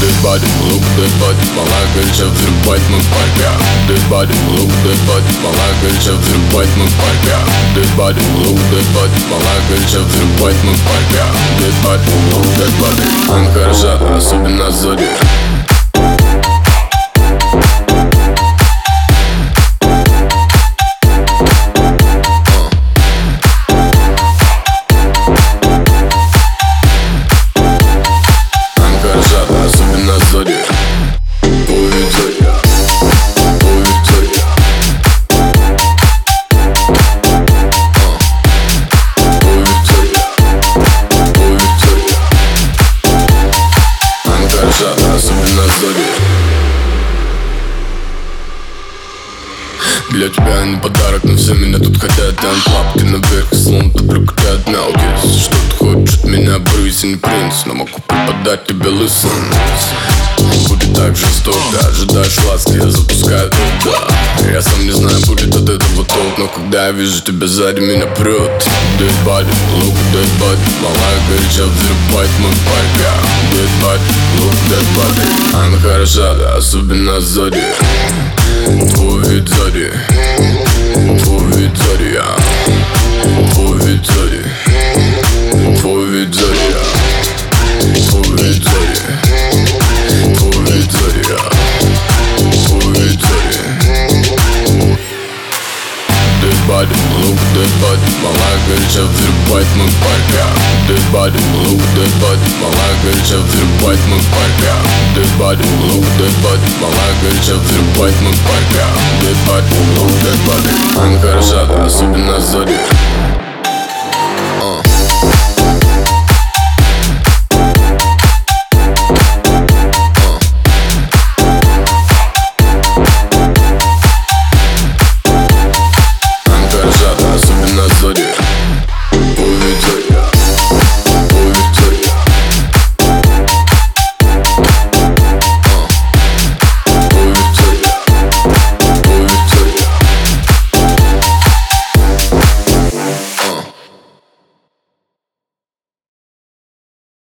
Dead body, look, dead body, малая горяча, взрывает мы парка. Dead body, look, dead body, малая горяча, взрывает мы парка. Dead body, look, dead body, малая горяча, взрывает мы парка. Dead body, look, dead body. Она хороша, особенно сзади. Особенно сзади. Для тебя не подарок, но все меня тут хотят. Анклап, ты наверх, словно топлю, когда одна. Если что ты хочешь от меня, брысь, не принц, но могу преподать тебе лысым. Будет так жестоко, ожидаешь ласки, я запускаю туда. Я сам не знаю, будет от этого толк, но когда я вижу тебя сзади, меня прет. Dead body, look, dead body, малая горяча, взрывает мой парка. Dead body, look, dead body. Она хороша, да, особенно сзади. Твой вид сзади, твой вид сзади, я. Твой вид сзади, твой вид сзади, я. Твой вид сзади, твой вид сзади, я. Твой вид сзади. Dead body, look, dead body, малая горяча, взрывает мой парка. Dead body, look, dead body, малая горяча, взрывает мой парка. Dead body, look, dead body, малая горяча, взрывает мой парка. Dead body, look, dead body. Она хороша, особенно сзади.